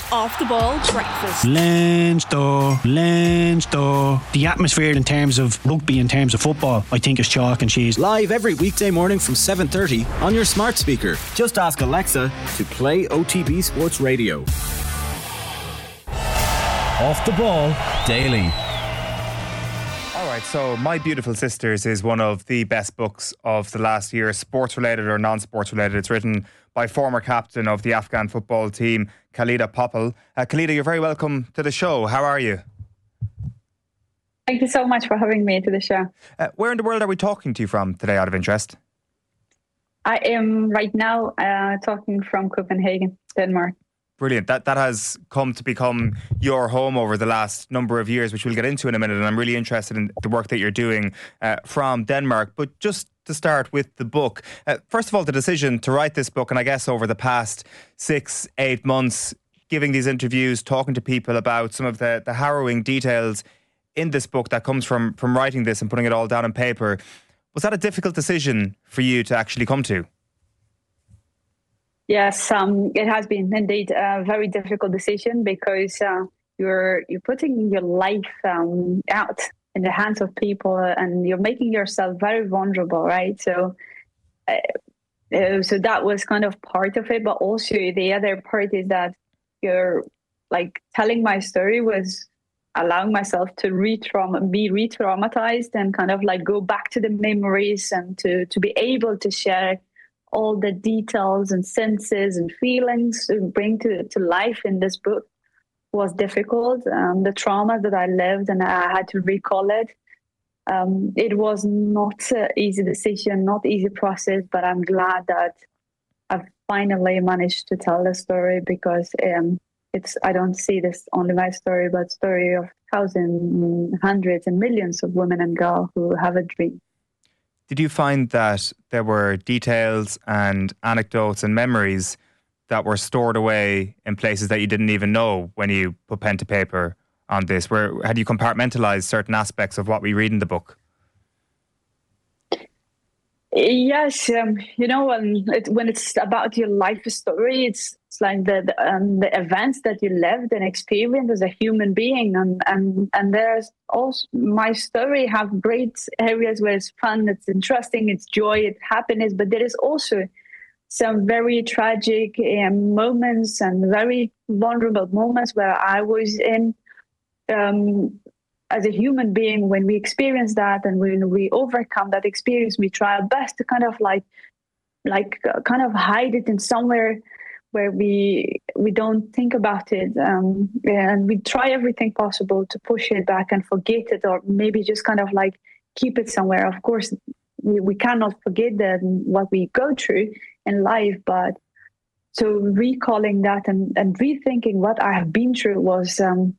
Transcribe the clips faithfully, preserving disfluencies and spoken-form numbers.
Off the Ball Breakfast. Leinster, Leinster. The atmosphere in terms of rugby, in terms of football, I think is chalk and cheese. Live every weekday morning from seven thirty on your smart speaker. Just ask Alexa to play O T B Sports Radio. Off the Ball Daily. Alright, so My Beautiful Sisters is one of the best books of the last year, sports related or non-sports related. It's written by former captain of the Afghan football team, Khalida Popple. Uh, Khalida, you're very welcome to the show. How are you? Thank you so much for having me to the show. Uh, where in the world are we talking to you from today, out of interest? I am right now uh, talking from Copenhagen, Denmark. Brilliant. That that has come to become your home over the last number of years, which we'll get into in a minute. And I'm really interested in the work that you're doing uh, from Denmark. But just to start with the book, uh, first of all, the decision to write this book, and I guess over the past six, eight months, giving these interviews, talking to people about some of the, the harrowing details in this book that comes from, from writing this and putting it all down on paper. Was that a difficult decision for you to actually come to? Yes, um, it has been indeed a very difficult decision because uh, you're you're putting your life um, out in the hands of people and you're making yourself very vulnerable, right? So, uh, uh, so that was kind of part of it, but also the other part is that you're like telling my story was allowing myself to re-trauma, be re-traumatized and kind of like go back to the memories and to to be able to share all the details and senses and feelings to bring to, to life in this book was difficult. Um, the trauma that I lived and I had to recall it. Um, it was not an easy decision, not easy process, but I'm glad that I've finally managed to tell the story because um, it's I don't see this only my story, but story of thousands, hundreds and millions of women and girls who have a dream. Did you find that there were details and anecdotes and memories that were stored away in places that you didn't even know when you put pen to paper on this? Where had you compartmentalized certain aspects of what we read in the book? Yes, um, you know, when, it, when it's about your life story, it's, it's like the the, um, the events that you lived and experienced as a human being, and and and there's also my story have great areas where it's fun, it's interesting, it's joy, it's happiness, but there is also some very tragic um, moments and very vulnerable moments where I was in. Um, As a human being, when we experience that and when we overcome that experience, we try our best to kind of like, like, uh, kind of hide it in somewhere where we we don't think about it, um, and we try everything possible to push it back and forget it, or maybe just kind of like keep it somewhere. Of course, we, we cannot forget that what we go through in life, but so recalling that and, and rethinking what I have been through was. Um,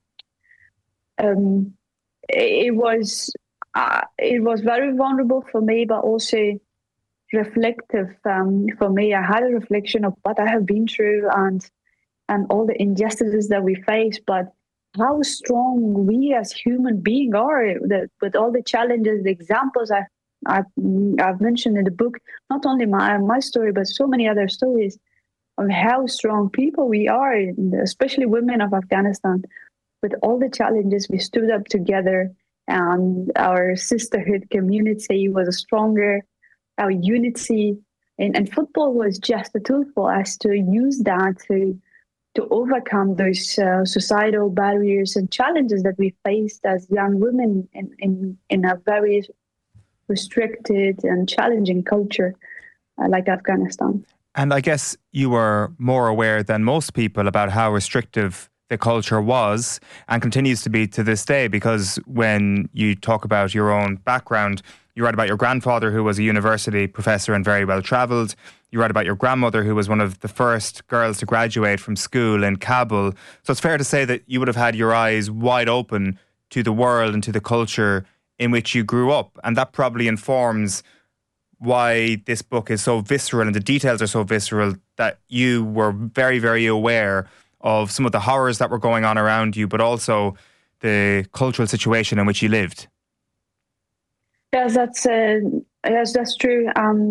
um, It was uh, it was very vulnerable for me, but also reflective um, for me. I had a reflection of what I have been through and and all the injustices that we face, but how strong we as human beings are the, with all the challenges, the examples I've, I've, I've mentioned in the book, not only my, my story, but so many other stories of how strong people we are, especially women of Afghanistan. With all the challenges, we stood up together and our sisterhood community was stronger, our unity. And, and football was just a tool for us to use that to to overcome those uh, societal barriers and challenges that we faced as young women in, in, in a very restricted and challenging culture uh, like Afghanistan. And I guess you were more aware than most people about how restrictive the culture was and continues to be to this day, because when you talk about your own background, you write about your grandfather who was a university professor and very well travelled. You write about your grandmother who was one of the first girls to graduate from school in Kabul. So it's fair to say that you would have had your eyes wide open to the world and to the culture in which you grew up. And that probably informs why this book is so visceral and the details are so visceral, that you were very, very aware of some of the horrors that were going on around you, but also the cultural situation in which you lived. Yes, that's uh, yes, that's true. Um,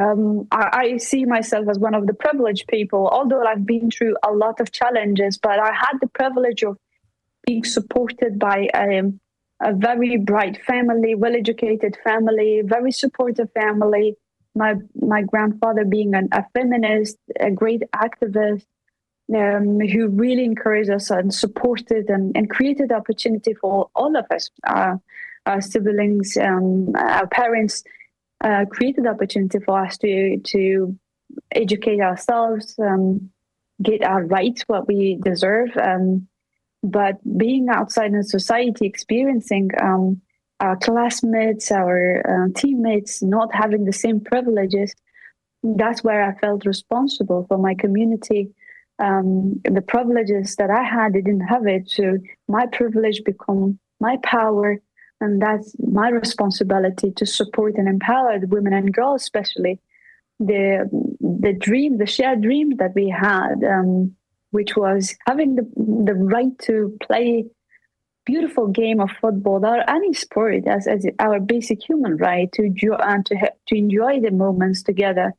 um, I, I see myself as one of the privileged people, although I've been through a lot of challenges, but I had the privilege of being supported by um, a very bright family, well-educated family, very supportive family. My my grandfather being an, a feminist, a great activist, um, who really encouraged us and supported and, and created opportunity for all of us, uh, our siblings, um, our parents, uh, created opportunity for us to to educate ourselves, um, get our rights, what we deserve. Um, but being outside in society, experiencing um, our classmates, our uh, teammates not having the same privileges, that's where I felt responsible for my community. Um, the privileges that I had, they didn't have it. So my privilege become my power, and that's my responsibility to support and empower the women and girls, especially the the dream, the shared dream that we had, um, which was having the the right to play beautiful game of football or any sport as, as our basic human right to enjoy and to ha- to enjoy the moments together,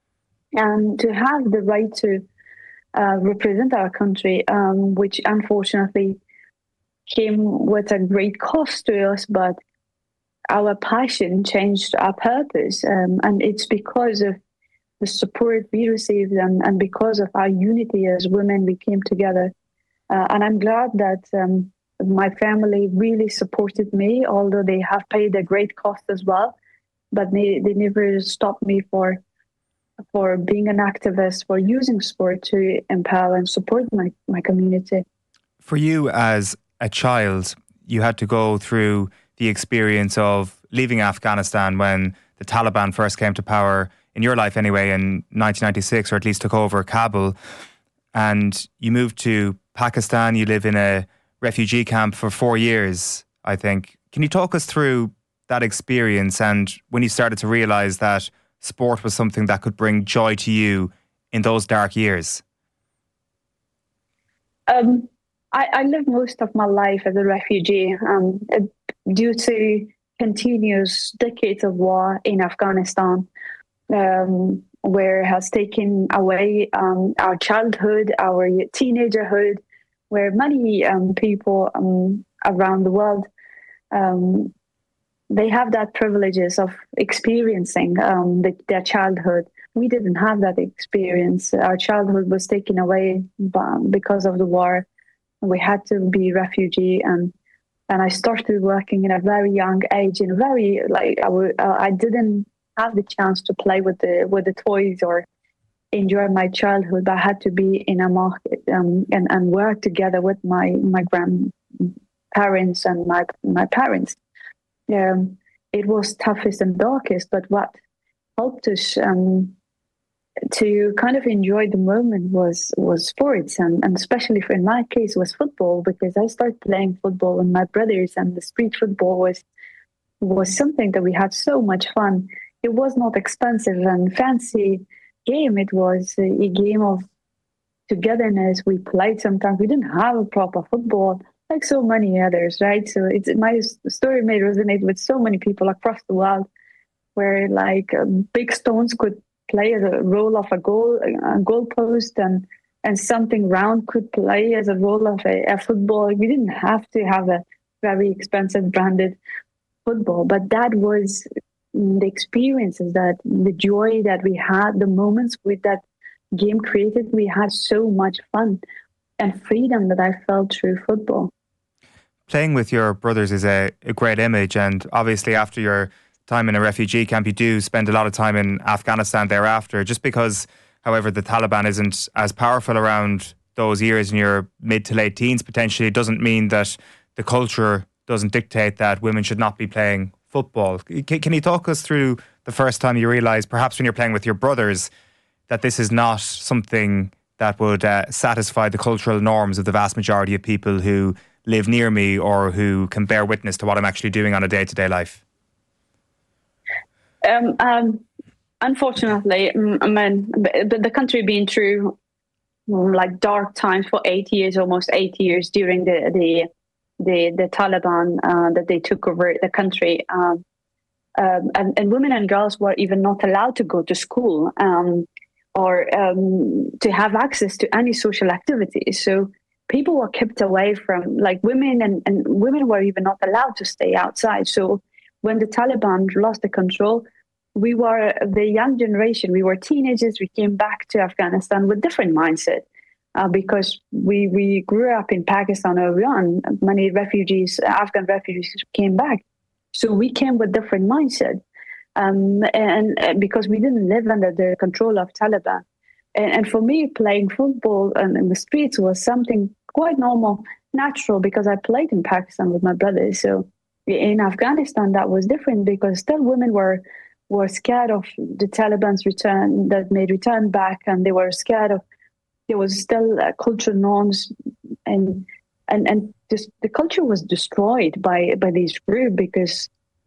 and to have the right to uh, represent our country, um, which unfortunately came with a great cost to us, but our passion changed our purpose, um, and it's because of the support we received and, and because of our unity as women, we came together. Uh, and I'm glad that um, my family really supported me, although they have paid a great cost as well. But they, they never stopped me for for being an activist, for using sport to empower and support my, my community. For you as a child, you had to go through the experience of leaving Afghanistan when the Taliban first came to power, in your life anyway, in nineteen ninety-six, or at least took over Kabul. And you moved to Pakistan. You live in a refugee camp for four years, I think. Can you talk us through that experience and when you started to realise that sport was something that could bring joy to you in those dark years? Um, I, I lived most of my life as a refugee um, due to continuous decades of war in Afghanistan, um, where it has taken away um, our childhood, our teenagerhood, where many um, people um, around the world, um, they have that privileges of experiencing um, the, their childhood. We didn't have that experience. Our childhood was taken away by, because of the war. We had to be refugee, and and I started working in a very young age. In very like I, w- uh, I didn't have the chance to play with the with the toys or enjoy my childhood. But I had to be in a market um, and and work together with my my grandparents and my my parents. Um, it was toughest and darkest, but what helped us um, to kind of enjoy the moment was was sports, and, and especially for, in my case was football, because I started playing football with my brothers, and the street football was was something that we had so much fun. It was not expensive and fancy game. It was a, a game of togetherness. We played sometimes. We didn't have a proper football like so many others, right? So it's my story may resonate with so many people across the world, where like um, big stones could play as a role of a goal, a goal post, and and something round could play as a role of a, a football. We didn't have to have a very expensive branded football, but that was the experiences, that the joy that we had, the moments with that game created. We had so much fun and freedom that I felt through football. Playing with your brothers is a, a great image, and obviously after your time in a refugee camp, you do spend a lot of time in Afghanistan thereafter. Just because, however, the Taliban isn't as powerful around those years in your mid to late teens, potentially, doesn't mean that the culture doesn't dictate that women should not be playing football. Can, can you talk us through the first time you realised, perhaps when you're playing with your brothers, that this is not something that would uh, satisfy the cultural norms of the vast majority of people who live near me or who can bear witness to what I'm actually doing on a day-to-day life? Um, um, unfortunately, I mean, the, the country being through like dark times for eight years, almost eight years during the the the, the Taliban uh, that they took over the country. Um, Um, and, and women and girls were even not allowed to go to school um, or um, to have access to any social activities. So people were kept away from, like women and, and women were even not allowed to stay outside. So when the Taliban lost the control, we were the young generation, we were teenagers, we came back to Afghanistan with different mindset. Uh, because we, we grew up in Pakistan early on, many refugees, Afghan refugees came back. So we came with different mindset. Um, and, and because we didn't live under the control of Taliban. And, and for me, playing football and in the streets was something quite normal, natural, because I played in Pakistan with my brothers. So in Afghanistan, that was different because still women were were scared of the Taliban's return, that may return back, and they were scared of, there was still uh, cultural norms, and and and this, the culture was destroyed by by these groups because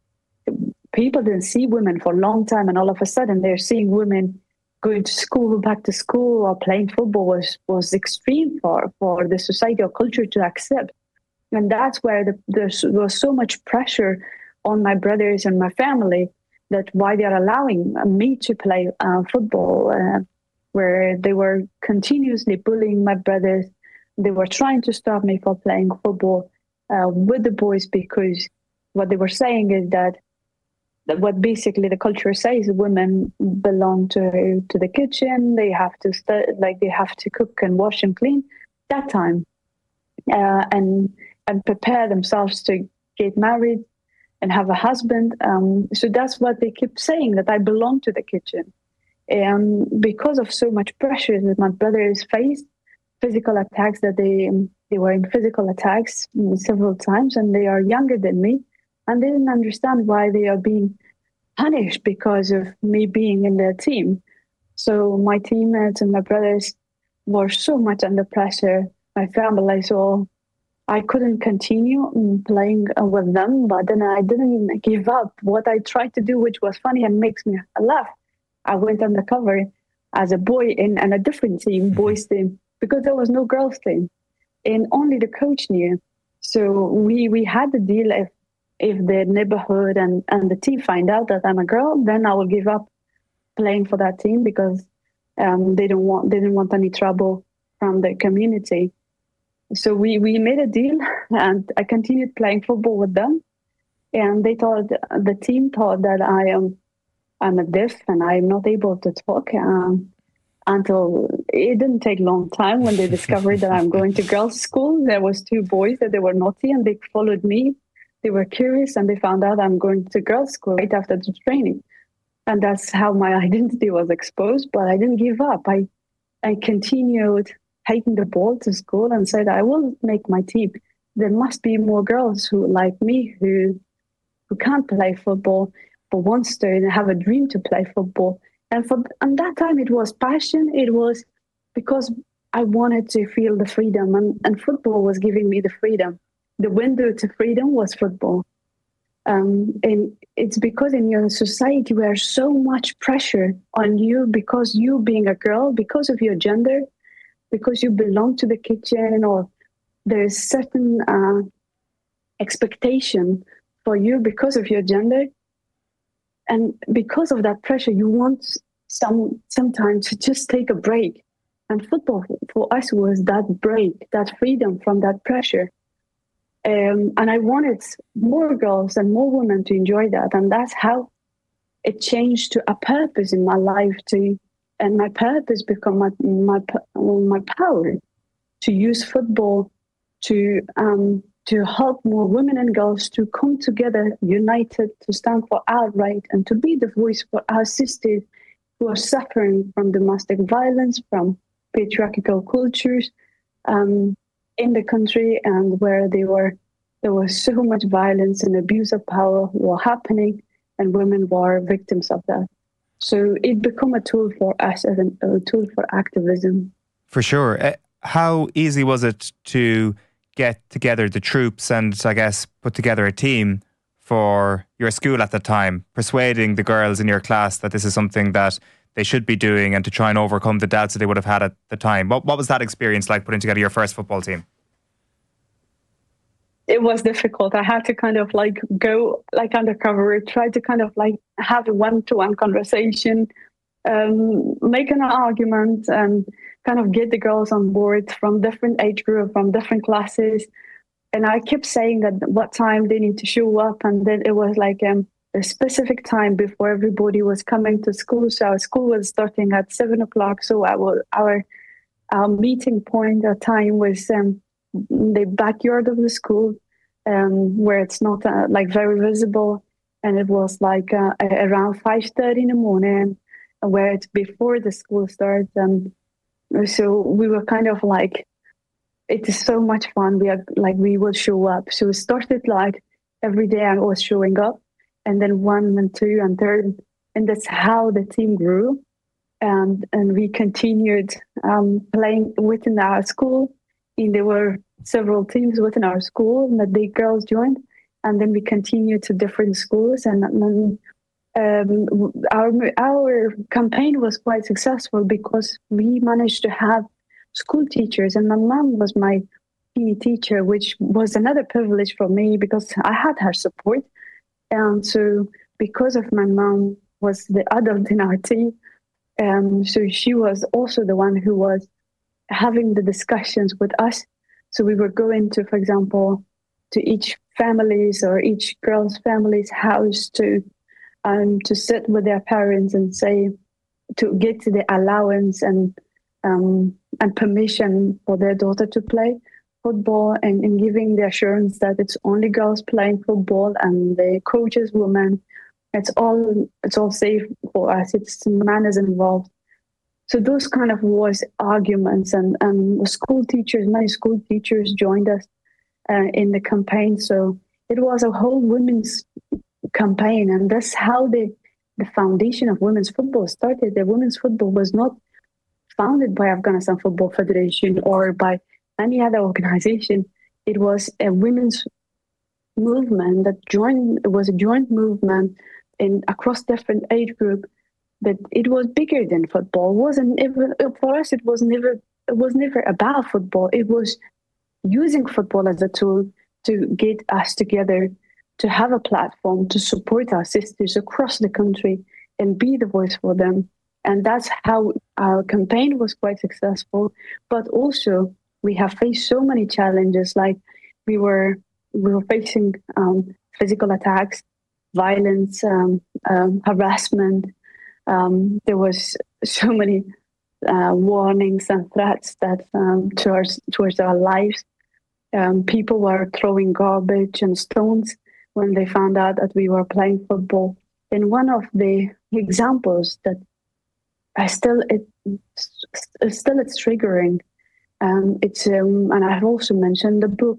people didn't see women for a long time, and all of a sudden they're seeing women going to school, back to school, or playing football was was extreme for for the society or culture to accept, and that's where the, there was so much pressure on my brothers and my family that why they are allowing me to play uh, football. Uh, where they were continuously bullying my brothers. They were trying to stop me from playing football uh, with the boys because what they were saying is that, that what basically the culture says, women belong to to the kitchen. They have to st- like they have to cook and wash and clean that time, uh, and and prepare themselves to get married and have a husband. Um, so that's what they keep saying, that I belong to the kitchen. And because of so much pressure that my brothers faced, physical attacks, that they they were in physical attacks several times, and they are younger than me, and they didn't understand why they are being punished because of me being in their team. So my teammates and my brothers were so much under pressure. My family, so I couldn't continue playing with them, but then I didn't give up. What I tried to do, which was funny and makes me laugh, I went undercover as a boy in, in a different team, boys team, because there was no girls team, and only the coach knew. So we we had the deal, if if the neighborhood and, and the team find out that I'm a girl, then I will give up playing for that team because um, they don't want they didn't want any trouble from the community. So we, we made a deal, and I continued playing football with them, and they thought the team thought that I am. I'm a deaf and I'm not able to talk um, until it didn't take a long time when they discovered that I'm going to girls' school. There was two boys that they were naughty and they followed me. They were curious and they found out I'm going to girls' school right after the training. And that's how my identity was exposed. But I didn't give up. I, I continued taking the ball to school and said, I will make my team. There must be more girls who like me who who can't play football, but wants to and have a dream to play football. And for and that time it was passion. It was because I wanted to feel the freedom, and, and football was giving me the freedom. The window to freedom was football. Um, and it's because in your society where so much pressure on you because you being a girl, because of your gender, because you belong to the kitchen, or there's certain uh, expectation for you because of your gender. And because of that pressure, you want some sometimes to just take a break. And football for us was that break, that freedom from that pressure. Um, and I wanted more girls and more women to enjoy that. And that's how it changed to a purpose in my life. To and my purpose become my my my power to use football to um, to help more women and girls to come together, united, to stand for our right and to be the voice for our sisters who are suffering from domestic violence, from patriarchal cultures um, in the country, and where they were there was so much violence and abuse of power were happening, and women were victims of that. So it became a tool for us as an, a tool for activism. For sure. Uh, how easy was it to get together the troops and, I guess, put together a team for your school at the time, persuading the girls in your class that this is something that they should be doing and to try and overcome the doubts that they would have had at the time? What, what was that experience like, putting together your first football team? it was difficult. I had to kind of like go like undercover, try to kind of like have a one-to-one conversation, um, make an argument, and kind of get the girls on board from different age group, from different classes. And I kept saying that what time they need to show up, and then it was like um, a specific time before everybody was coming to school. So our school was starting at seven o'clock. So our our our meeting point, our time was um, the backyard of the school, um, where it's not uh, like very visible, and it was like uh, around five thirty in the morning, where it's before the school starts. And so we were kind of like, it is so much fun. We are like we will show up. So it started like every day I was showing up, and then one and two and third, and that's how the team grew, and and we continued um, playing within our school. And there were several teams within our school that the girls joined, and then we continued to different schools. And then um, our our campaign was quite successful because we managed to have school teachers, and my mom was my P E teacher, which was another privilege for me because I had her support. And so because of my mom was the adult in our team, um, so she was also the one who was having the discussions with us. So we were going to, for example, to each family's or each girl's family's house to um, to sit with their parents and say, to get the allowance and um, and permission for their daughter to play football, and, and giving the assurance that it's only girls playing football and the coach is woman. It's all it's all safe for us. It's man is involved. So those kind of was arguments, and, and school teachers, many school teachers joined us uh, in the campaign. So it was a whole women's campaign, and that's how the the foundation of women's football started. The women's football was not founded by Afghanistan Football Federation or by any other organization. It was a women's movement that joined. It was a joint movement in across different age group. That it was bigger than football. It wasn't even for us. It was never. It was never about football. It was using football as a tool to get us together, to have a platform to support our sisters across the country and be the voice for them. And that's how our campaign was quite successful. But also, we have faced so many challenges. Like we were, we were facing um, physical attacks, violence, um, um, harassment. Um, there was so many uh, warnings and threats that um, towards towards our lives. Um, people were throwing garbage and stones when they found out that we were playing football. And one of the examples that I still it still it's triggering. Um, it's um, and I've also mentioned the book.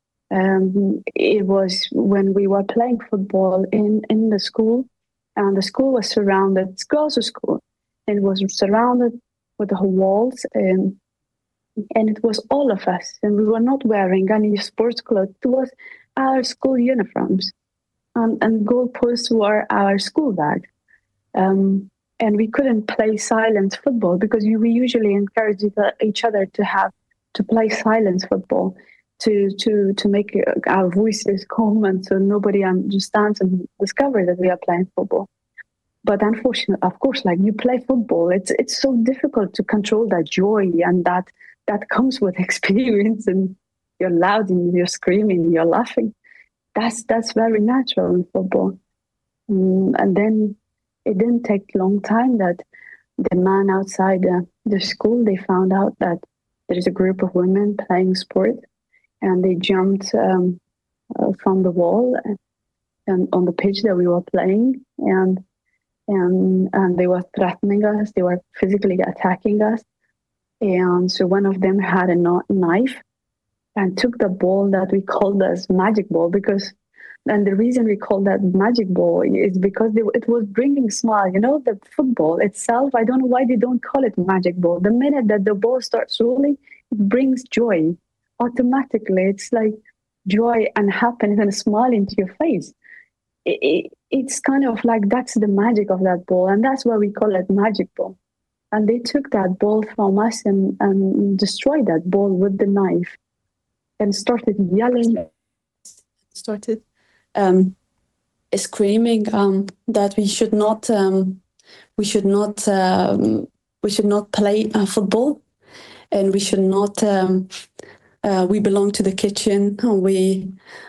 Um, it was when we were playing football in in the school. And the school was surrounded, it's girls' school, and it was surrounded with the walls, and, and it was all of us, and we were not wearing any sports clothes. It was our school uniforms, um, and goalposts were our school bag. Um, and we couldn't play silence football because we usually encourage each other to have to play silence football. To, to to make our voices calm, and so nobody understands and discover that we are playing football. But unfortunately, of course, like you play football, it's it's so difficult to control that joy, and that that comes with experience. And you're loud, and you're screaming, you're laughing. That's that's very natural in football. Um, and then it didn't take a long time that the man outside uh, the school, they found out that there is a group of women playing sport. And they jumped um, uh, from the wall and, and on the pitch that we were playing, and and and they were threatening us. They were physically attacking us. And so one of them had a knife and took the ball that we called as magic ball, because, and the reason we called that magic ball is because they, it was bringing smile. You know, the football itself, I don't know why they don't call it magic ball. The minute that the ball starts rolling, it brings joy. Automatically, it's like joy and happiness and a smile into your face. It, it, it's kind of like that's the magic of that ball, and that's why we call it magic ball. And they took that ball from us and, and destroyed that ball with the knife and started yelling started um, screaming um, that we should not um, we should not um, we should not play uh, football, and we should not. Um, uh, we belong to the kitchen. We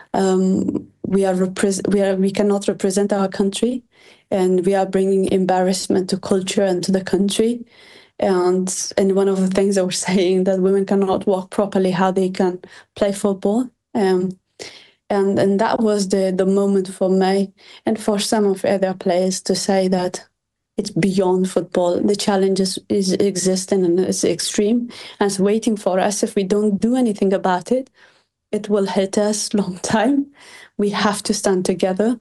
um, we are repre- we are we cannot represent our country, and we are bringing embarrassment to culture and to the country. And and one of the things they were saying that women cannot walk properly, how they can play football. Um, and and that was the the moment for me and for some of other players to say that it's beyond football. The challenge is, is existing and it's extreme and it's waiting for us. If we don't do anything about it, it will hit us long time. We have to stand together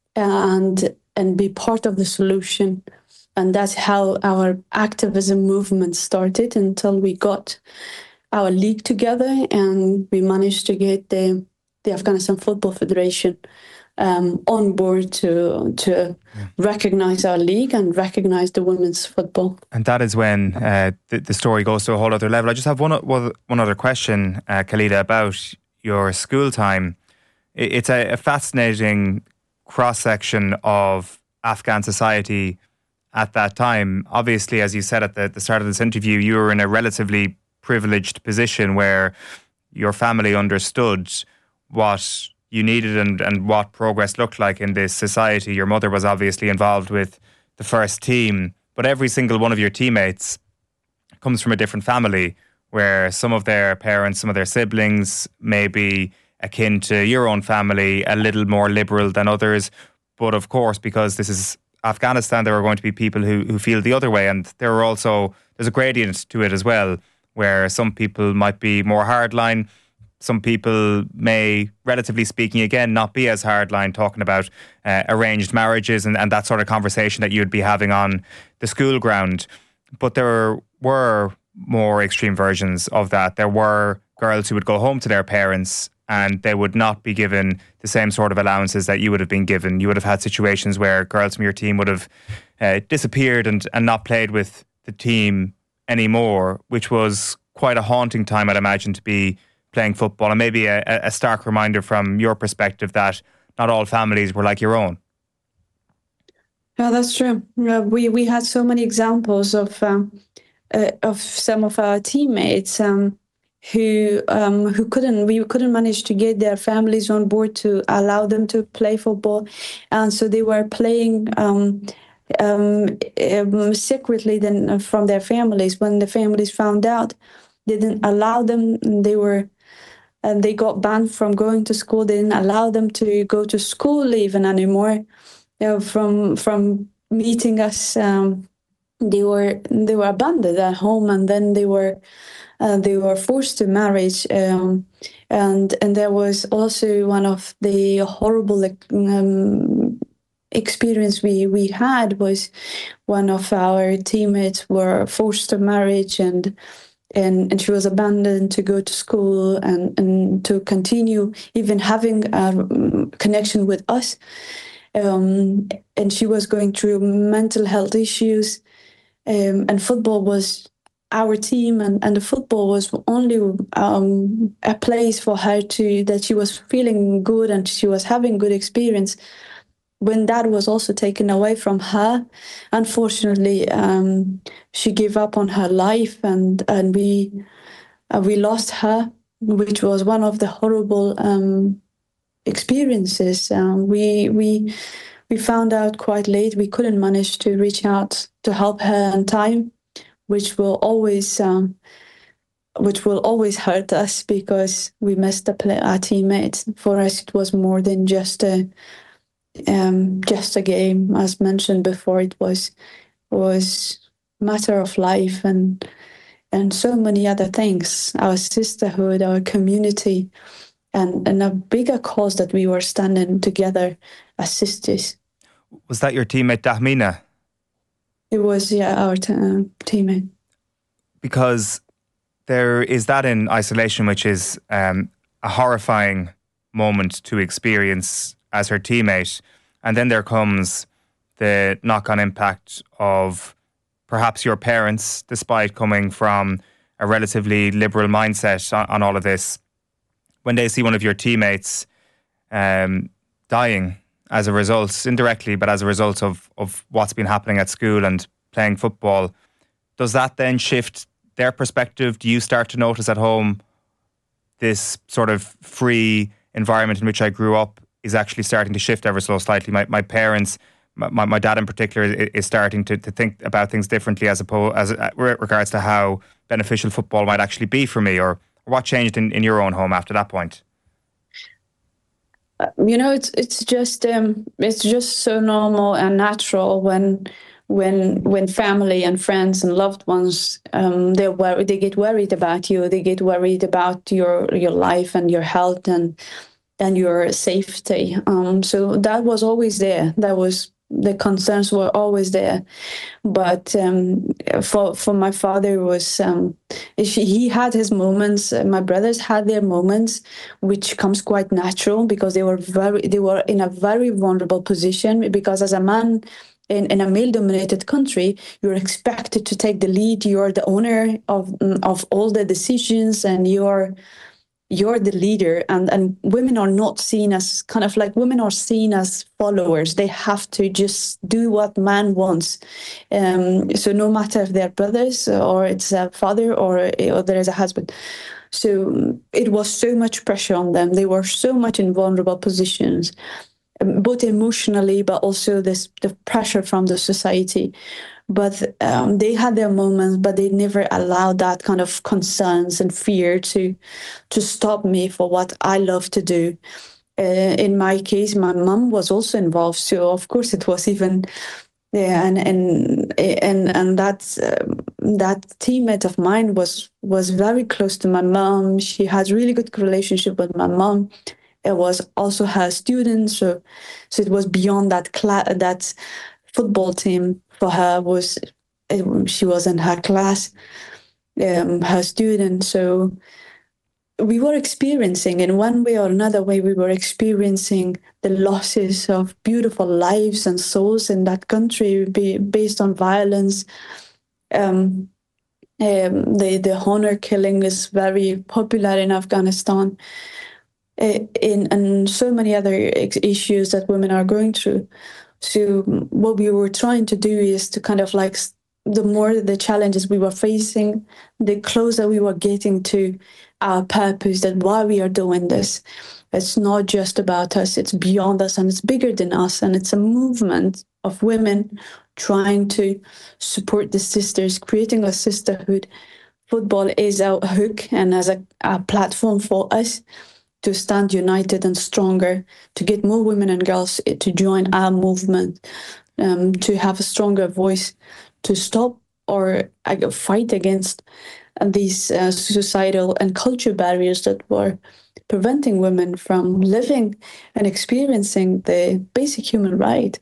and and be part of the solution. And that's how our activism movement started until we got our league together and we managed to get the, the Afghanistan Football Federation um, on board to to yeah. recognize our league and recognize the women's football. And that is when uh, the, the story goes to a whole other level. I just have one one other question, uh, Khalida, about your school time. It's a, a fascinating cross-section of Afghan society at that time. Obviously, as you said at the, the start of this interview, you were in a relatively privileged position where your family understood what you needed and, and what progress looked like in this society. Your mother was obviously involved with the first team, but every single one of your teammates comes from a different family where some of their parents, some of their siblings may be akin to your own family, a little more liberal than others. But of course, because this is Afghanistan, there are going to be people who, who feel the other way. And there are also, there's a gradient to it as well, where some people might be more hardline. Some people may, relatively speaking, again, not be as hardline, talking about uh, arranged marriages and, and that sort of conversation that you'd be having on the school ground. But there were more extreme versions of that. There were girls who would go home to their parents and they would not be given the same sort of allowances that you would have been given. You would have had situations where girls from your team would have uh, disappeared and, and not played with the team anymore, which was quite a haunting time, I'd imagine, to be playing football, and maybe a, a stark reminder from your perspective that not all families were like your own. Yeah, that's true. Uh, we we had so many examples of um, uh, of some of our teammates um, who um, who couldn't we couldn't manage to get their families on board to allow them to play football, and so they were playing um, um, um, secretly then from their families. When the families found out, they didn't allow them. They were. And they got banned from going to school. They didn't allow them to go to school even anymore. You know, from from meeting us, um, they were they were abandoned at home, and then they were uh, they were forced to marriage. Um, and and there was also one of the horrible um, experience we we had was one of our teammates were forced to marriage and. And, and she was abandoned to go to school and, and to continue even having a connection with us. Um, and she was going through mental health issues. Um, and football was our team, and, and the football was only um, a place for her to, that she was feeling good and she was having good experience. When that was also taken away from her, unfortunately, um, she gave up on her life, and and we uh, we lost her, which was one of the horrible um, experiences. Um, we we we found out quite late. We couldn't manage to reach out to help her in time, which will always um, which will always hurt us because we missed the play, our teammates. For us, it was more than just a. Um, just a game, as mentioned before. It was was matter of life and and so many other things. Our sisterhood, our community, and and a bigger cause that we were standing together as sisters. Was that your teammate Dahmina? It was, yeah, our t- uh, teammate. Because there is that in isolation, which is um, a horrifying moment to experience as her teammate, and then there comes the knock-on impact of perhaps your parents, despite coming from a relatively liberal mindset on, on all of this, when they see one of your teammates um, dying as a result, indirectly, but as a result of, of what's been happening at school and playing football. Does that then shift their perspective? Do you start to notice at home this sort of free environment in which I grew up is actually starting to shift ever so slightly? My my parents, my, my dad in particular, is, is starting to, to think about things differently as opposed as uh, regards to how beneficial football might actually be for me, or, or what changed in, in your own home after that point? You know, it's it's just um, it's just so normal and natural when when when family and friends and loved ones um, they wor- they get worried about you. They get worried about your your life and your health and and your safety. Um, so that was always there. That was the concerns were always there. But um, for for my father, it was um, he had his moments. Uh, my brothers had their moments, which comes quite natural because they were very they were in a very vulnerable position. Because as a man in, in a male-dominated country, you're expected to take the lead. You're the owner of of all the decisions, and you're you're the leader, and, and women are not seen as kind of like women are seen as followers. They have to just do what man wants. Um, so no matter if they're brothers or it's a father or, or there is a husband. So it was so much pressure on them. They were so much in vulnerable positions, both emotionally, but also this the pressure from the society. But um, they had their moments, but they never allowed that kind of concerns and fear to to stop me for what I love to do. Uh, in my case, my mom was also involved, so of course it was even yeah, and and and and that um, that teammate of mine was was very close to my mom. She has really good relationship with my mom. It was also her student, so so it was beyond that class that football team. For her was she was in her class, um, her student. So we were experiencing, in one way or another way, we were experiencing the losses of beautiful lives and souls in that country be, based on violence. Um, um, the the honor killing is very popular in Afghanistan, uh, in and so many other ex- issues that women are going through. So what we were trying to do is to kind of like, the more the challenges we were facing, the closer we were getting to our purpose, that why we are doing this. It's not just about us, it's beyond us and it's bigger than us. And it's a movement of women trying to support the sisters, creating a sisterhood. Football is our hook and as a, a platform for us to stand united and stronger, to get more women and girls to join our movement, um, to have a stronger voice, to stop or uh, fight against these uh, societal and culture barriers that were preventing women from living and experiencing the basic human right.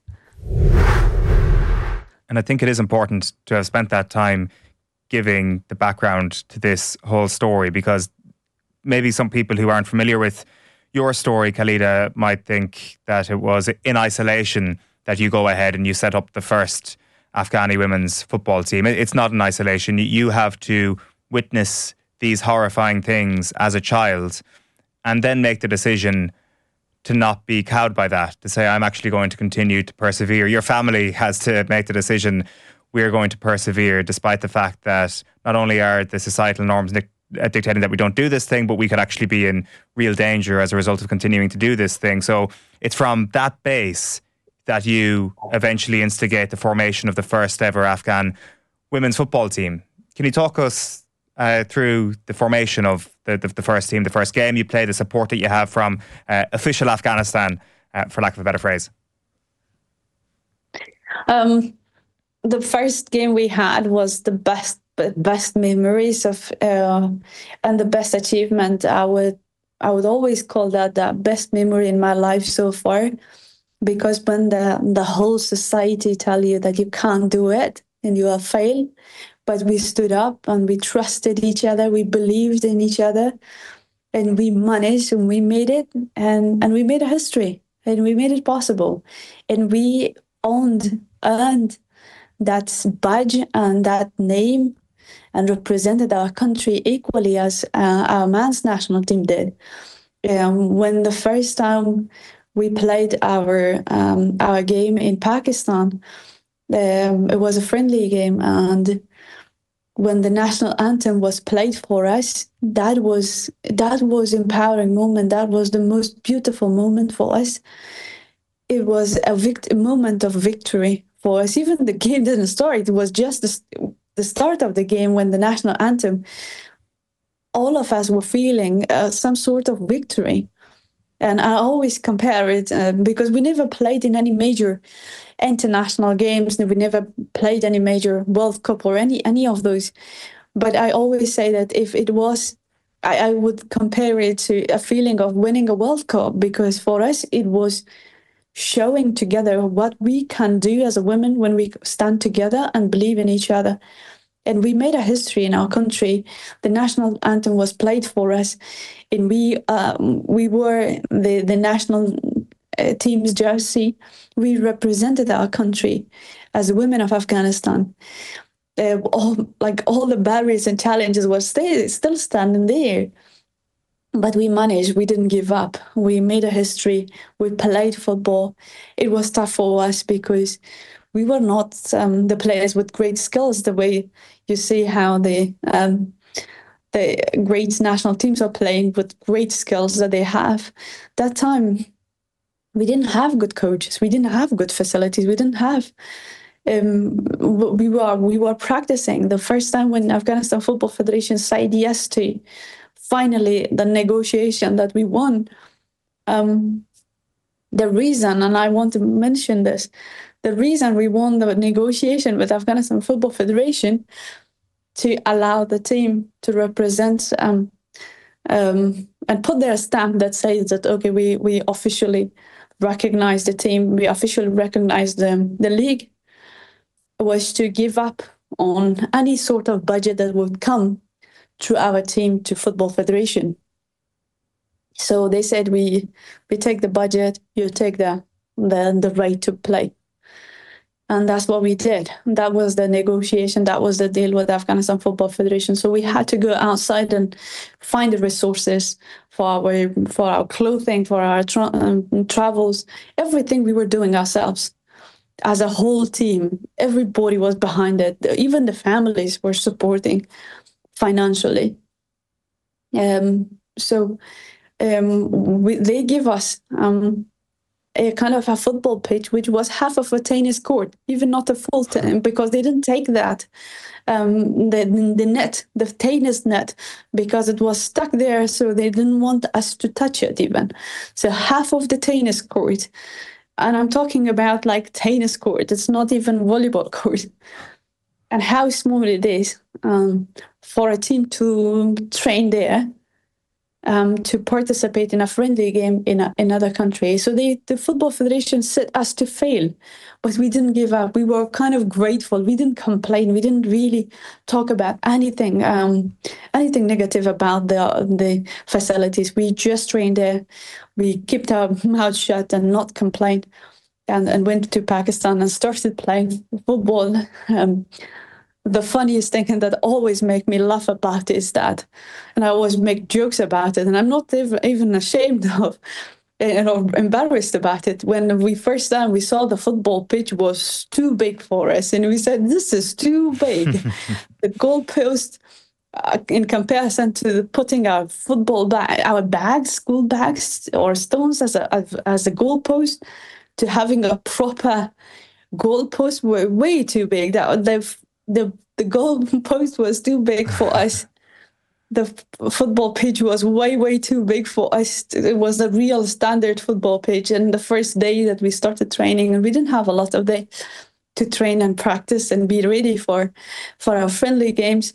And I think it is important to have spent that time giving the background to this whole story, because maybe some people who aren't familiar with your story, Khalida, might think that it was in isolation that you go ahead and you set up the first Afghani women's football team. It's not in isolation. You have to witness these horrifying things as a child and then make the decision to not be cowed by that, to say, I'm actually going to continue to persevere. Your family has to make the decision, we're going to persevere, despite the fact that not only are the societal norms dictating that we don't do this thing, but we could actually be in real danger as a result of continuing to do this thing. So it's from that base that you eventually instigate the formation of the first ever Afghan women's football team. Can you talk us uh, through the formation of the, the, the first team, the first game you play, the support that you have from uh, official Afghanistan, uh, for lack of a better phrase? Um, the first game we had was the best best memories of uh, and the best achievement. I would I would always call that the best memory in my life so far, because when the the whole society tell you that you can't do it and you have failed, but we stood up and we trusted each other, we believed in each other, and we managed and we made it, and and we made a history and we made it possible, and we owned earned that badge and that name and represented our country equally as uh, our men's national team did. Um, when the first time we played our um, our game in Pakistan, um, it was a friendly game, and when the national anthem was played for us, that was that was empowering moment. That was the most beautiful moment for us. It was a, vict- a moment of victory for us. Even the game didn't start. It was just the, the start of the game when the national anthem. All of us were feeling uh, some sort of victory. And I always compare it uh, because we never played in any major international games. We never played any major World Cup or any any of those. But I always say that if it was, I, I would compare it to a feeling of winning a World Cup, because for us it was showing together what we can do as a women when we stand together and believe in each other. And we made a history in our country. The national anthem was played for us, and we um, we wore the the national uh, team's jersey. We represented our country as women of Afghanistan. Uh, all like all the barriers and challenges were stay, still standing there, but we managed. We didn't give up. We made a history. We played football. It was tough for us because we were not um, the players with great skills, the way you see how the um, the great national teams are playing with great skills that they have. That time, we didn't have good coaches. We didn't have good facilities. We didn't have. Um, we were we were practicing. The first time when Afghanistan Football Federation said yes to finally the negotiation that we won. Um, the reason, and I want to mention this. The reason we won the negotiation with Afghanistan Football Federation to allow the team to represent um, um, and put their stamp that says that, okay, we, we officially recognize the team, we officially recognize the, the league, was to give up on any sort of budget that would come through our team to Football Federation. So they said, we we take the budget, you take the the, the right to play. And that's what we did. That was the negotiation. That was the deal with Afghanistan Football Federation. So we had to go outside and find the resources for our for our clothing, for our tra- um, travels, everything we were doing ourselves as a whole team. Everybody was behind it. Even the families were supporting financially. Um, so um, we, they give us um, a kind of a football pitch, which was half of a tennis court, even not a full tennis, because they didn't take that, um, the, the net, the tennis net, because it was stuck there, so they didn't want us to touch it even. So half of the tennis court, and I'm talking about like tennis court, it's not even volleyball court, and how small it is um, for a team to train there, Um, to participate in a friendly game in a, another country. So they, the Football Federation set us to fail, but we didn't give up. We were kind of grateful. We didn't complain. We didn't really talk about anything, um, anything negative about the the facilities. We just trained there. We kept our mouth shut and not complained, and, and went to Pakistan and started playing football. Um, The funniest thing and that always make me laugh about is that, and I always make jokes about it, and I'm not even, even ashamed of, you know, embarrassed about it. When we first time we saw the football pitch was too big for us, and we said, "This is too big." The goalpost, uh, in comparison to the putting our football bag, our bags, school bags or stones as a as a goalpost, to having a proper goalpost were way too big. That they've. The the goal post was too big for us. The f- football pitch was way, way too big for us. It was a real standard football pitch. And the first day that we started training, and we didn't have a lot of day to train and practice and be ready for, for our friendly games.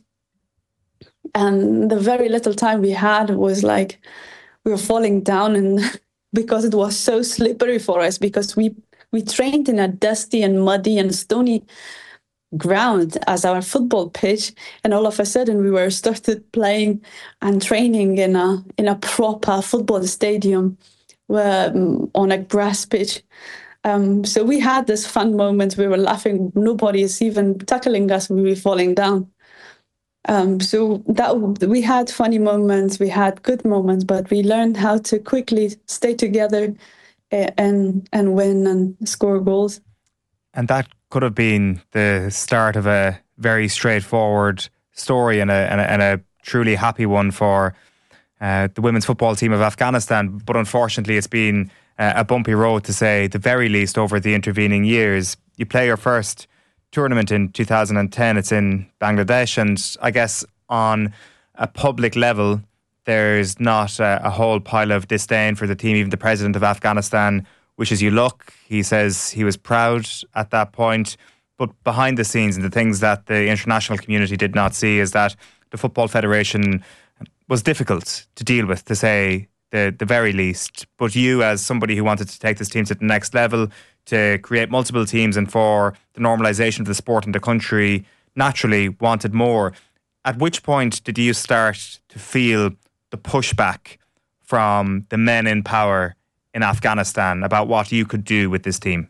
And the very little time we had was like we were falling down, and because it was so slippery for us, because we, we trained in a dusty and muddy and stony ground as our football pitch, and all of a sudden we were started playing and training in a in a proper football stadium, where, um, on a grass pitch. Um, so we had this fun moment. We were laughing. Nobody is even tackling us. We were falling down. Um, so that we had funny moments, we had good moments, but we learned how to quickly stay together uh, and and win and score goals. And that could have been the start of a very straightforward story and a and a, and a truly happy one for uh, the women's football team of Afghanistan. But unfortunately, it's been uh, a bumpy road, to say the very least, over the intervening years. You play your first tournament in two thousand ten. It's in Bangladesh, and I guess on a public level, there's not a, a whole pile of disdain for the team. Even the president of Afghanistan wishes you luck. He says he was proud at that point. But behind the scenes, and the things that the international community did not see, is that the Football Federation was difficult to deal with, to say the, the very least. But you, as somebody who wanted to take this team to the next level, to create multiple teams and for the normalisation of the sport in the country, naturally wanted more. At which point did you start to feel the pushback from the men in power in Afghanistan about what you could do with this team?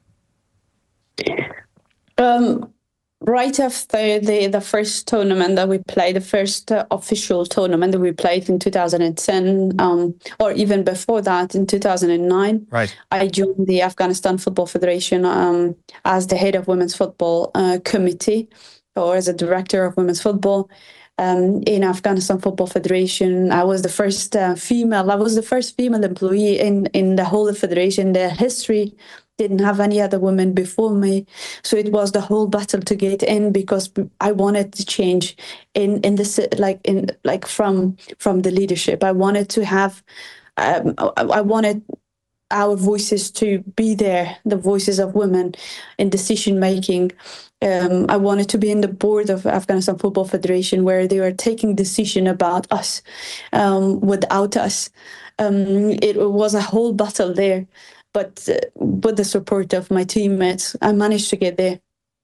Um, right after the, the first tournament that we played, the first uh, official tournament that we played in two thousand ten, um, or even before that in two thousand nine, right. I joined the Afghanistan Football Federation um, as the head of women's football uh, committee, or as a director of women's football. Um, in Afghanistan Football Federation, I was the first uh, female. I was the first female employee in, in the whole federation. The history didn't have any other women before me, so it was the whole battle to get in, because I wanted to change in in this like in like from from the leadership. I wanted to have, um, I, I wanted our voices to be there, the voices of women in decision making. Um, I wanted to be in the board of Afghanistan Football Federation, where they were taking decision about us um, without us. Um, it was a whole battle there, but uh, with the support of my teammates, I managed to get there.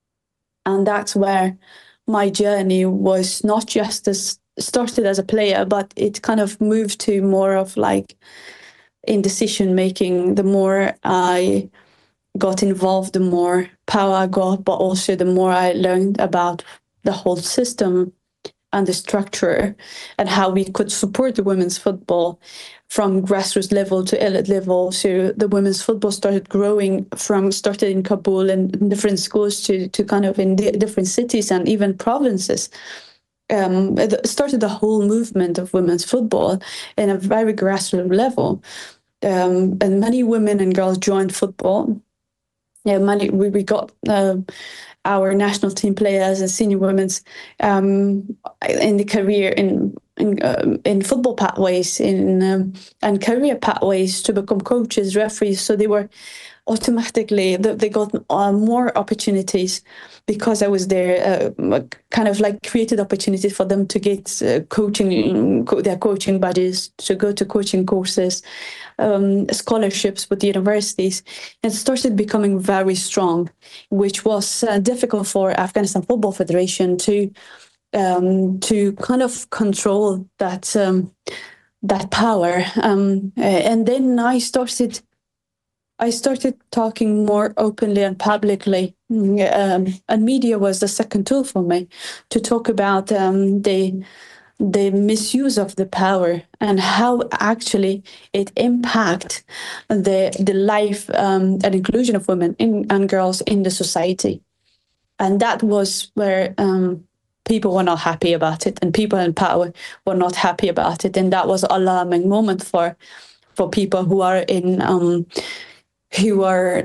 And that's where my journey was not just as started as a player, but it kind of moved to more of like in decision making. The more I got involved, the more power I got, but also the more I learned about the whole system and the structure and how we could support the women's football from grassroots level to elite level. So the women's football started growing from started in Kabul and in different schools to, to kind of in different cities and even provinces. Um, it started the whole movement of women's football in a very grassroots level. Um, and many women and girls joined football. Yeah, many, we, we got uh, our national team players and senior women's um, in the career in in, um, in football pathways in um, and career pathways to become coaches, referees. So they were automatically they got uh, more opportunities because I was there. Uh, kind of like created opportunities for them to get uh, coaching, co- their coaching buddies, to go to coaching courses. Um, scholarships with the universities, and started becoming very strong, which was uh, difficult for Afghanistan Football Federation to um, to kind of control that um, that power. Um, and then I started I started talking more openly and publicly, um, and media was the second tool for me to talk about um, the. the misuse of the power and how actually it impacts the the life um, and inclusion of women in, and girls in the society. And that was where um, people were not happy about it, and people in power were not happy about it. And that was an alarming moment for for people who are in um, who are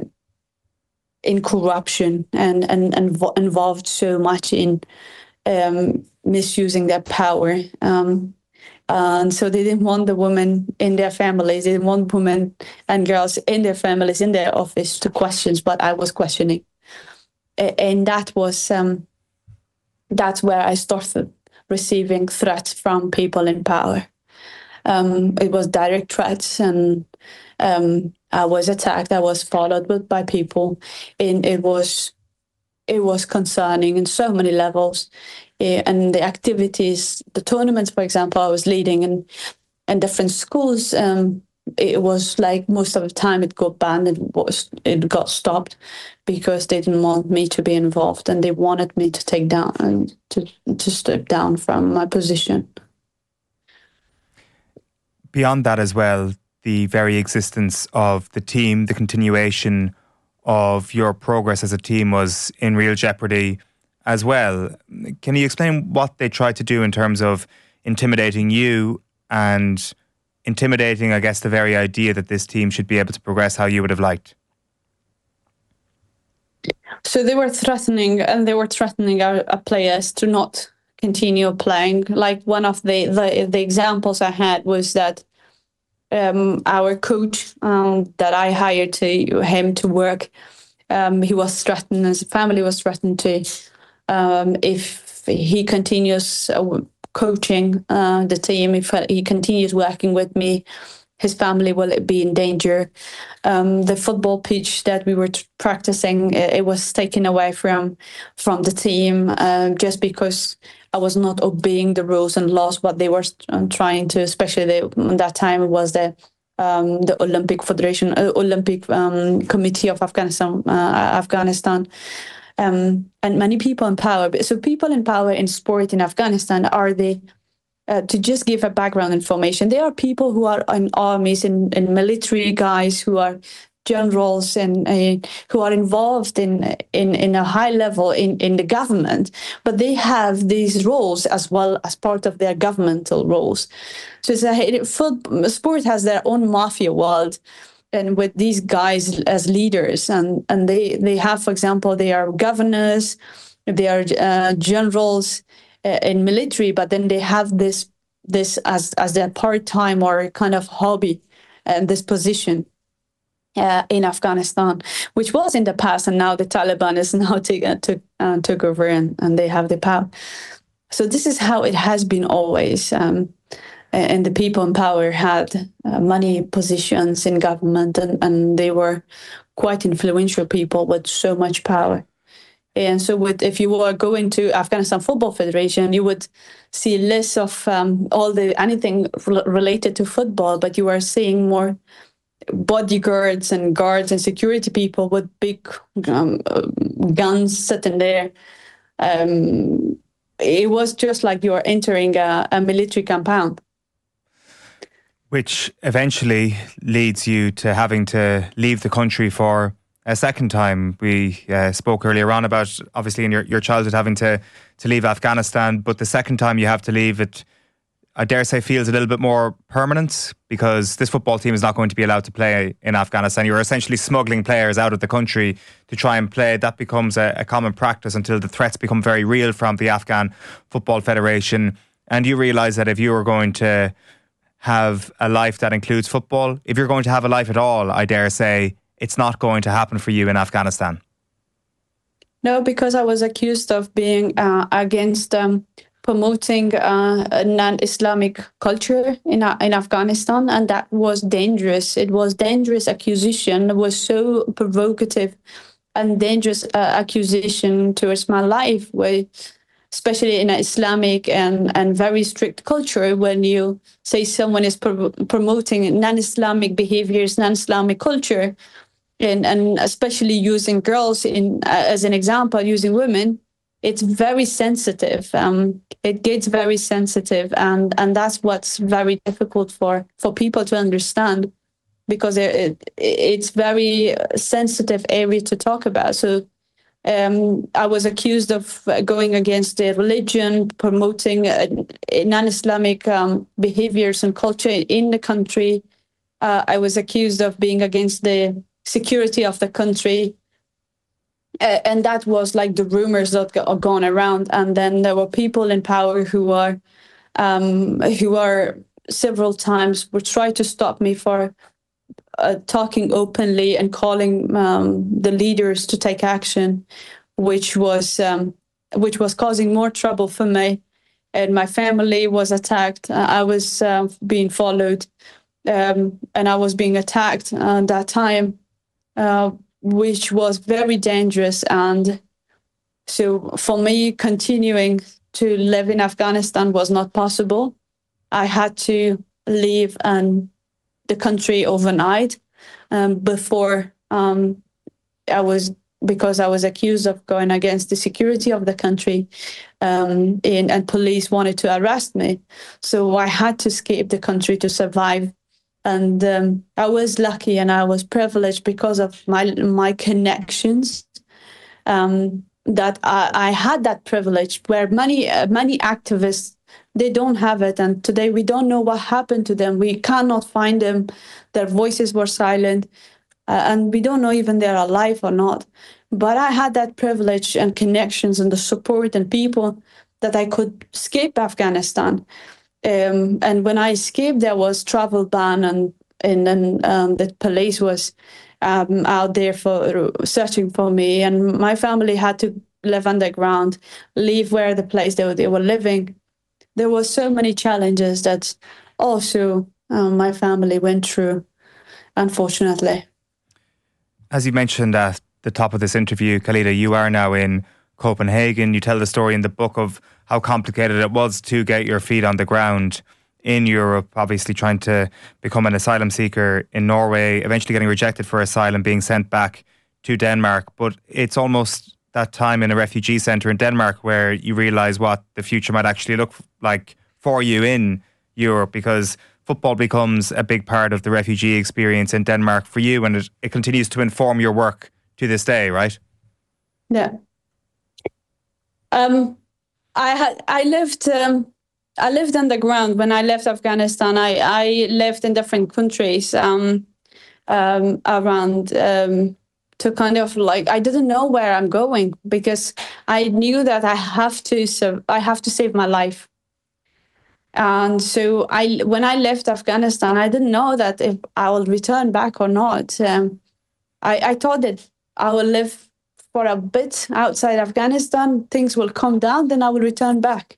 in corruption and, and, and involved so much in um, misusing their power. Um, and so they didn't want the women in their families, they didn't want women and girls in their families, in their office to question, but I was questioning. And that was, um, that's where I started receiving threats from people in power. Um, it was direct threats, and um, I was attacked, I was followed by people, and it was it was concerning in so many levels. Uh, and the activities, the tournaments, for example, I was leading in, in different schools, um, it was like most of the time it got banned, it was it got stopped because they didn't want me to be involved, and they wanted me to take down and to to step down from my position. Beyond that as well, the very existence of the team, the continuation of your progress as a team was in real jeopardy as well. Can you explain what they tried to do in terms of intimidating you and intimidating, I guess, the very idea that this team should be able to progress how you would have liked? So they were threatening, and they were threatening our, our players to not continue playing. Like one of the, the, the examples I had was that um, our coach um, that I hired to him to work, um, he was threatened, his family was threatened to, um, if he continues uh, coaching uh, the team, if he continues working with me, his family will be in danger. Um, the football pitch that we were t- practicing, it, it was taken away from from the team uh, just because I was not obeying the rules and laws. What they were um, trying to, especially the, at that time, was the um, the Olympic Federation, uh, Olympic um, Committee of Afghanistan, uh, Afghanistan, um, and many people in power. So people in power in sport in Afghanistan are the Uh, to just give a background information, there are people who are in armies and, and military guys who are generals and uh, who are involved in, in in a high level in, in the government, but they have these roles as well as part of their governmental roles. So it's a, football, sport has their own mafia world, and with these guys as leaders, and, and they, they have, for example, they are governors, they are uh, generals, in military, but then they have this this as as their part-time or kind of hobby, and this position uh, in Afghanistan, which was in the past, and now the Taliban is now take, uh, took uh, took over and, and they have the power. So this is how it has been always, um, and the people in power had uh, many positions in government, and, and they were quite influential people with so much power. And so with, if you were going to Afghanistan Football Federation, you would see less of um, all the anything r- related to football, but you are seeing more bodyguards and guards and security people with big um, guns sitting there. Um, it was just like you are entering a, a military compound. Which eventually leads you to having to leave the country for a second time. We uh, spoke earlier on about, obviously, in your, your childhood having to, to leave Afghanistan, but the second time you have to leave, it, I dare say, feels a little bit more permanent, because this football team is not going to be allowed to play in Afghanistan. You're essentially smuggling players out of the country to try and play. That becomes a, a common practice until the threats become very real from the Afghan Football Federation. And you realise that if you are going to have a life that includes football, if you're going to have a life at all, I dare say, it's not going to happen for you in Afghanistan. No, because I was accused of being uh, against um, promoting uh, a non-Islamic culture in uh, in Afghanistan, and that was dangerous. It was dangerous accusation. It was so provocative and dangerous uh, accusation towards my life, where, especially in an Islamic and, and very strict culture, when you say someone is pro- promoting non-Islamic behaviors, non-Islamic culture, And, and especially using girls in uh, as an example, using women, it's very sensitive. Um, it gets very sensitive, and, and that's what's very difficult for, for people to understand, because it, it, it's very sensitive area to talk about. So um, I was accused of going against the religion, promoting uh, non-Islamic um, behaviors and culture in the country. Uh, I was accused of being against the security of the country, uh, and that was like the rumors that are gone around. And then there were people in power who are um, who are several times would try to stop me for uh, talking openly and calling um, the leaders to take action, which was um, which was causing more trouble for me. And my family was attacked. Uh, I was uh, being followed, um, and I was being attacked at that time. Uh, which was very dangerous. And so for me, continuing to live in Afghanistan was not possible. I had to leave and the country overnight. Um, before um, I was because I was accused of going against the security of the country, um, and, and police wanted to arrest me. So I had to escape the country to survive. And um, I was lucky and I was privileged because of my my connections. Um, that I, I had that privilege where many uh, many activists, they don't have it, and today we don't know what happened to them. We cannot find them. Their voices were silent, uh, and we don't know even they're alive or not. But I had that privilege and connections and the support and people that I could escape Afghanistan. Um, and when I escaped, there was travel ban, and and then um, the police was um, out there for searching for me, and my family had to live underground, leave where the place they were, they were living. There were so many challenges that also um, my family went through, unfortunately. As you mentioned at the top of this interview, Khalida, you are now in Copenhagen. You tell the story in the book of how complicated it was to get your feet on the ground in Europe, obviously trying to become an asylum seeker in Norway, eventually getting rejected for asylum, being sent back to Denmark. But it's almost that time in a refugee centre in Denmark where you realise what the future might actually look like for you in Europe, because football becomes a big part of the refugee experience in Denmark for you, and it, it continues to inform your work to this day, right? Yeah. Um, I had I lived um, I lived underground when I left Afghanistan. I, I lived in different countries um, um, around um, to kind of like I didn't know where I'm going, because I knew that I have to so I have to save my life. And so I when I left Afghanistan, I didn't know that if I will return back or not. Um, I, I thought that I will live for a bit outside Afghanistan, things will calm down, then I will return back.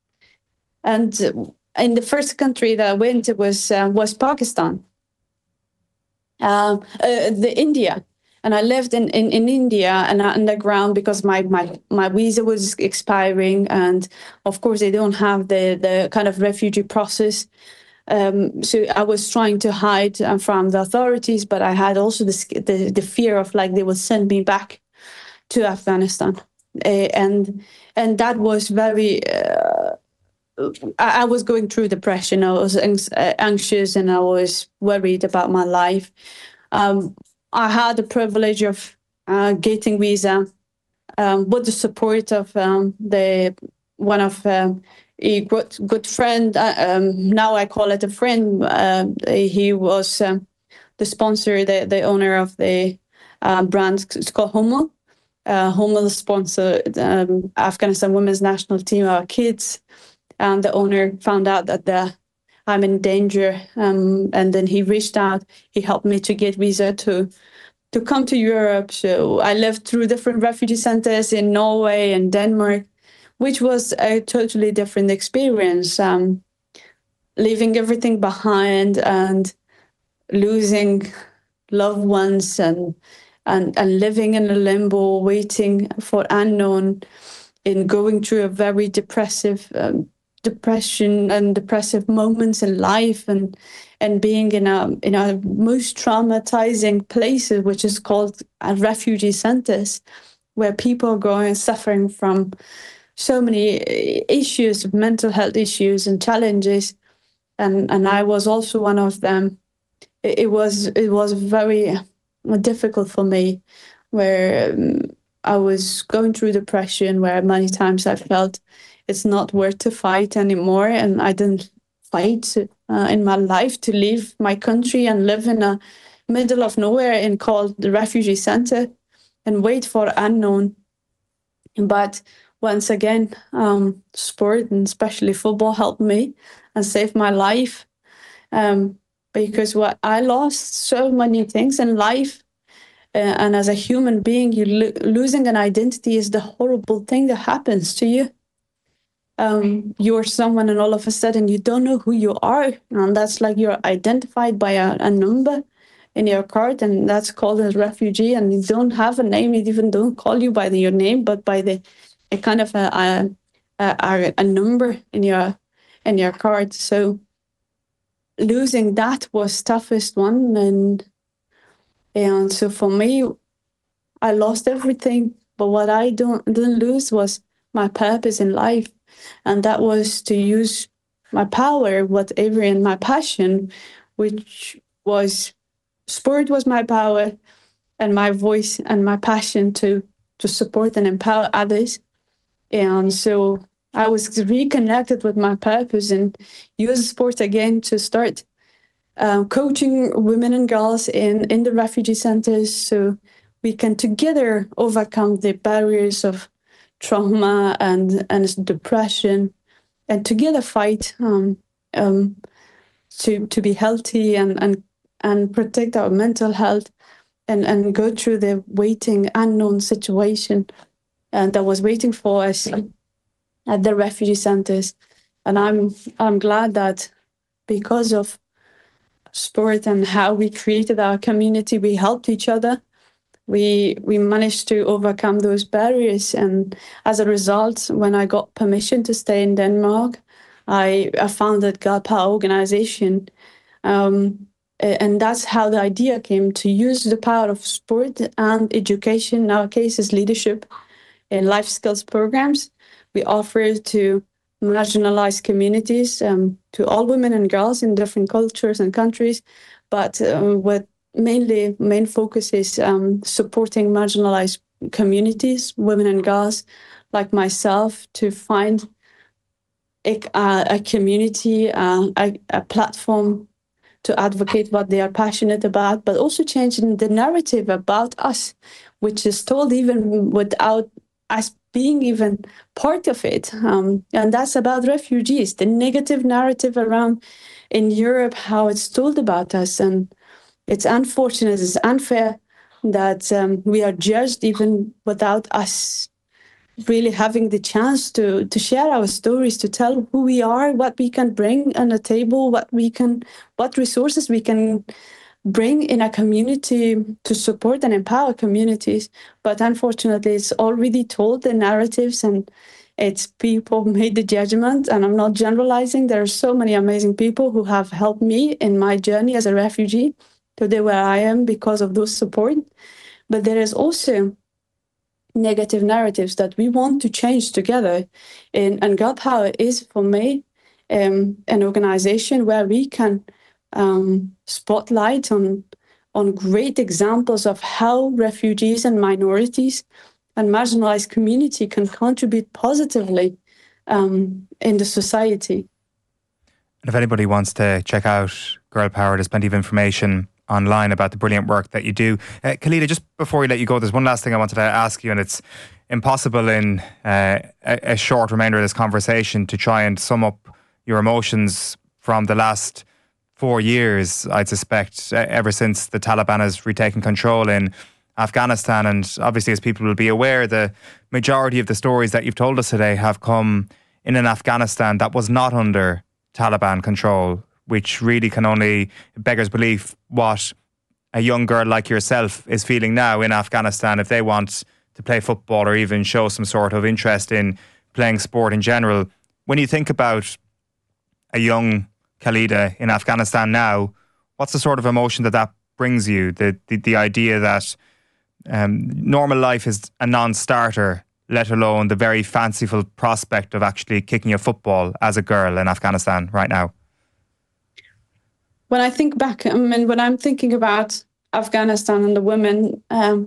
And in the first country that I went to was uh, was Pakistan, um, uh, the India. And I lived in, in, in India and underground because my, my, my visa was expiring. And of course, they don't have the, the kind of refugee process. Um, so I was trying to hide uh, from the authorities, but I had also the, the, the fear of like they would send me back to Afghanistan. Uh, and and that was very, uh, I, I was going through depression. I was anxious and I was worried about my life. Um, I had the privilege of uh, getting visa um, with the support of um, the one of um, a good good friend. Uh, um, now I call it a friend. Uh, he was um, the sponsor, the the owner of the uh, brand. It's called Hummel. Uh, Hummel sponsored um, Afghanistan women's national team, our kids, and the owner found out that the I'm in danger, um, and then he reached out. He helped me to get visa to to come to Europe. So I lived through different refugee centers in Norway and Denmark, which was a totally different experience. Um, leaving everything behind and losing loved ones and and and living in a limbo, waiting for unknown, and going through a very depressive. Um, depression and depressive moments in life, and and being in a in a most traumatizing places, which is called uh, refugee centers, where people are going suffering from so many issues, mental health issues and challenges, and and I was also one of them. It, it was it was very difficult for me, where um, I was going through depression, where many times I felt it's not worth to fight anymore, and I didn't fight uh, in my life to leave my country and live in a middle of nowhere and called the refugee center and wait for unknown. But once again, um, sport and especially football helped me and saved my life, um, because what I lost so many things in life. Uh, and as a human being, you lo- losing an identity is the horrible thing that happens to you. Um, you're someone and all of a sudden you don't know who you are. And that's like you're identified by a, a number in your card, and that's called a refugee, and you don't have a name. It even don't call you by the, your name, but by the a kind of a, a, a, a number in your in your card. So losing that was toughest one, and and so for me, I lost everything. But what I don't didn't lose was my purpose in life, and that was to use my power, whatever, and my passion, which was sport was my power, and my voice and my passion to to support and empower others. And so I was reconnected with my purpose and used sport again to start uh, coaching women and girls in, in the refugee centers so we can together overcome the barriers of trauma and, and depression, and together fight um, um, to to be healthy and, and, and protect our mental health, and, and go through the waiting, unknown situation and that was waiting for us at the refugee centers. And I'm I'm glad that because of sport and how we created our community, we helped each other. We we managed to overcome those barriers. And as a result, when I got permission to stay in Denmark, I, I founded Girl Power Organization. Um, and that's how the idea came, to use the power of sport and education, in our case is leadership, in life skills programs. We offer to marginalized communities, um, to all women and girls in different cultures and countries, but um, what mainly main focus is um, supporting marginalized communities, women and girls like myself, to find a, a community, uh, a, a platform to advocate what they are passionate about, but also changing the narrative about us, which is told even without us being even part of it. Um, and that's about refugees, the negative narrative around in Europe, how it's told about us. And it's unfortunate, it's unfair that um, we are judged even without us really having the chance to, to share our stories, to tell who we are, what we can bring on the table, what we can, what resources we can bring in a community to support and empower communities. But unfortunately, it's already told, the narratives, and it's people made the judgment. And I'm not generalizing. There are so many amazing people who have helped me in my journey as a refugee today where I am because of those support. But there is also negative narratives that we want to change together. And, and Girl Power is, for me, um, an organization where we can um, spotlight on, on great examples of how refugees and minorities and marginalized community can contribute positively um, in the society. And if anybody wants to check out Girl Power, there's plenty of information online about the brilliant work that you do. Uh, Khalida, just before we let you go, there's one last thing I wanted to ask you, and it's impossible in uh, a, a short remainder of this conversation to try and sum up your emotions from the last four years, I'd suspect, uh, ever since the Taliban has retaken control in Afghanistan. And obviously, as people will be aware, the majority of the stories that you've told us today have come in an Afghanistan that was not under Taliban control, which really can only beggars belief what a young girl like yourself is feeling now in Afghanistan if they want to play football or even show some sort of interest in playing sport in general. When you think about a young Khalida in Afghanistan now, what's the sort of emotion that that brings you? The the, the idea that um, normal life is a non-starter, let alone the very fanciful prospect of actually kicking a football as a girl in Afghanistan right now. When I think back, I mean, when I'm thinking about Afghanistan and the women, um,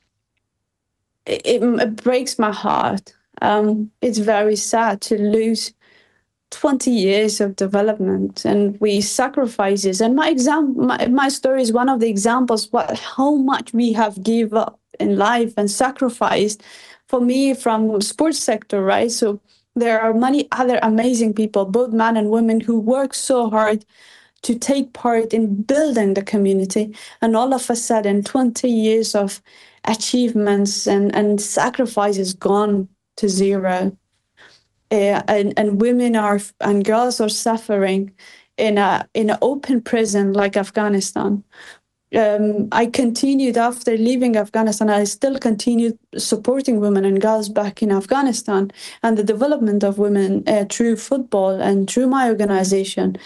it, it breaks my heart. Um, it's very sad to lose twenty years of development, and we sacrifices. And my exam, my, my story is one of the examples what how much we have give up in life and sacrificed. For me, from sports sector, right? So there are many other amazing people, both men and women, who work so hard to take part in building the community. And all of a sudden, twenty years of achievements and, and sacrifices gone to zero. Uh, and, and women are and girls are suffering in a in an open prison like Afghanistan. Um, I continued after leaving Afghanistan. I still continued supporting women and girls back in Afghanistan and the development of women uh, through football and through my organization.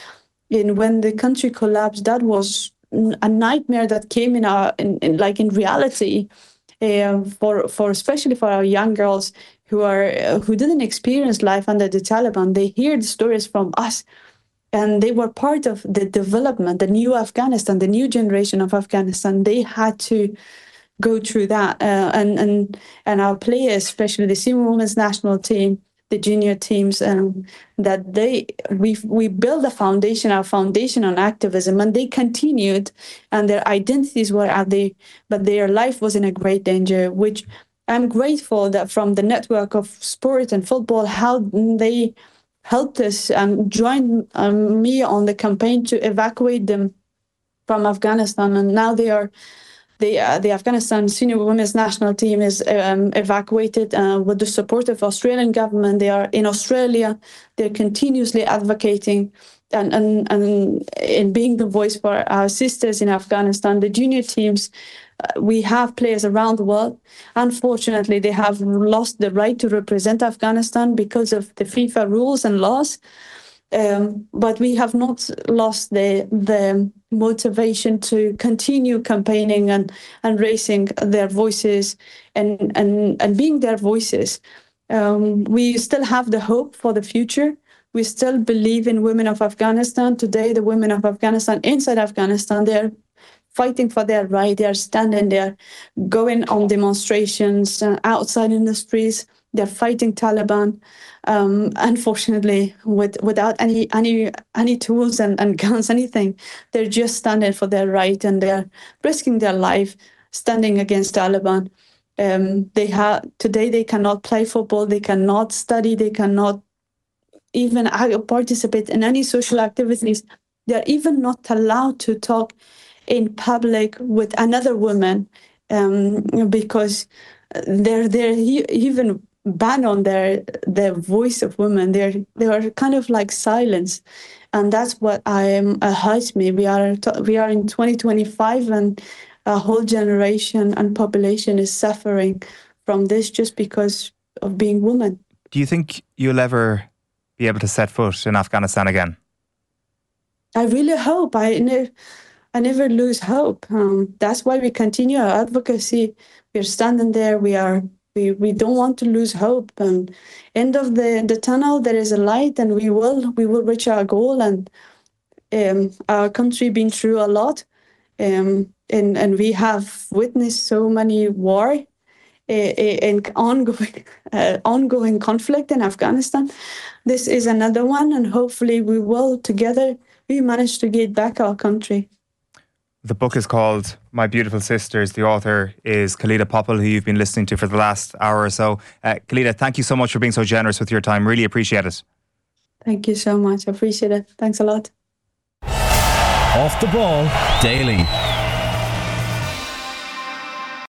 in when the country collapsed, that was a nightmare that came in our in, in like in reality uh, for for especially for our young girls who are uh, who didn't experience life under the Taliban. They hear the stories from us, and they were part of the development, the new Afghanistan, the new generation of Afghanistan. They had to go through that, uh, and and and our players, especially the senior women's national team, the junior teams, um, that they we we built a foundation, our foundation on activism, and they continued, and their identities were out there, but their life was in a great danger. Which I'm grateful that from the network of sport and football, how they helped us and joined um, me on the campaign to evacuate them from Afghanistan, and now they are. The, uh, the Afghanistan senior women's national team is um, evacuated uh, with the support of Australian government. They are in Australia. They're continuously advocating and, and, and in being the voice for our sisters in Afghanistan. The junior teams, uh, we have players around the world. Unfortunately, they have lost the right to represent Afghanistan because of the FIFA rules and laws. Um, but we have not lost the the motivation to continue campaigning and, and raising their voices and, and, and being their voices. Um, we still have the hope for the future. We still believe in women of Afghanistan. Today, the women of Afghanistan, inside Afghanistan, they're fighting for their right. They are standing there, going on demonstrations uh, outside in the streets. They're fighting Taliban. Um, unfortunately, with without any any any tools and, and guns, anything, they're just standing for their right, and they're risking their life standing against Taliban. Um, they have today they cannot play football, they cannot study, they cannot even participate in any social activities. They're even not allowed to talk in public with another woman um, because they're they're even ban on their their voice of women. They're they are kind of like silence, and that's what I am uh, hurts me. We are we are in twenty twenty-five, and a whole generation and population is suffering from this just because of being women. Do you think you'll ever be able to set foot in Afghanistan again? I really hope. I never I never lose hope. Um, that's why we continue our advocacy. We're standing there. We are. We, we don't want to lose hope. And end of the, the tunnel, there is a light, and we will we will reach our goal. And um, our country been through a lot, um, and and we have witnessed so many war uh, and ongoing uh, ongoing conflict in Afghanistan. This is another one, and hopefully we will together we manage to get back our country. The book is called My Beautiful Sisters. The author is Khalida Popple, who you've been listening to for the last hour or so. Uh, Khalida, thank you so much for being so generous with your time. Really appreciate it. Thank you so much. I appreciate it. Thanks a lot. Off the Ball Daily.